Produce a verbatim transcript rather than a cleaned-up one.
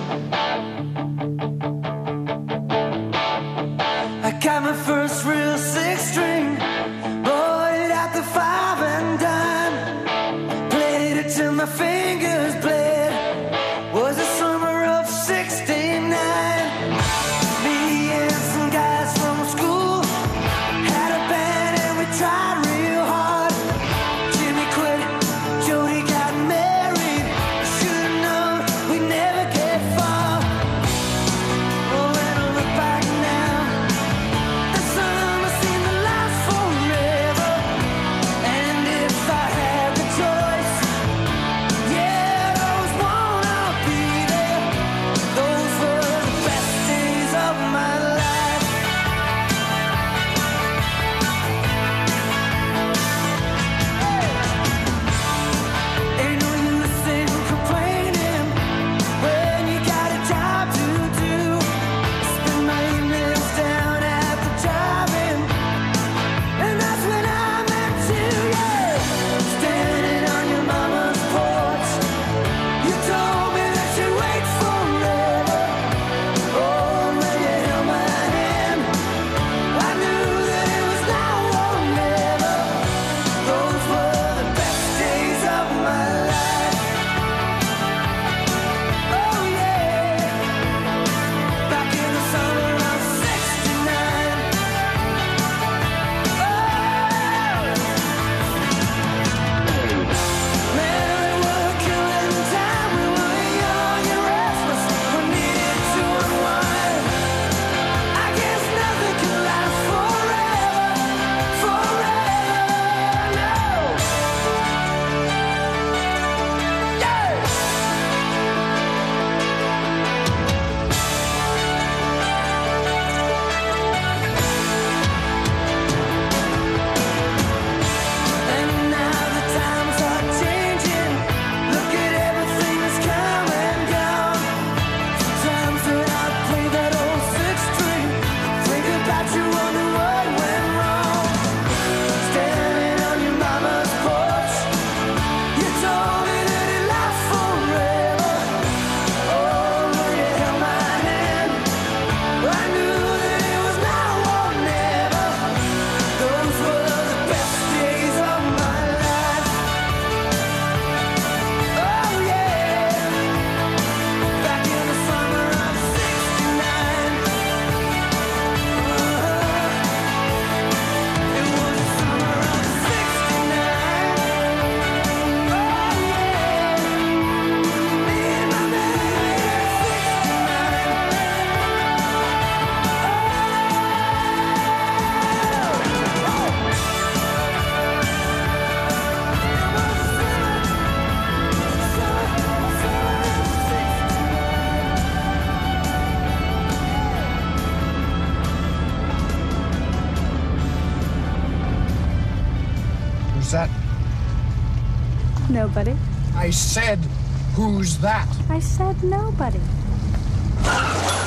I got my first real six string, bought it at the five and dime, played it till my fingers bled. Was the summer of sixty-nine. Me and some guys from school had a band and we tried real hard. Jimmy quit, Jody got married. Should've known we'd never get far. Oh, when I look back now, the summer seemed to last forever. And if I had the choice, yeah, I'd always wanna be there. Those were the best days of my life. Ain't no use in complaining when you got a job to do. Spend my evenings down at the drive-in, and that's when I met you, yeah. Standing on your mama's porch, you told me that you'd wait forever. Oh, when you held my hand, I knew that it was now or never. Those were the best days of my life. Oh yeah, back in the summer of sixty-nine. Oh, man, we were killing time. We were young and restless. We needed to unwind. I guess nothing can last forever, forever, no. Yeah. And now the times are changing. Look at everything that's come and gone. Sometimes when I play that old six string, think about you, wonder what went wrong. Standing on your mama's porch, you told me that it lasts forever. Oh, when you held my hand, I knew that it was now or never. Those were the best days of my life. Oh yeah, back in the summer of sixty-nine. It was the summer of sixty-nine. Oh yeah, me and my baby at Who's that? Nobody. I said, who's that? I said nobody.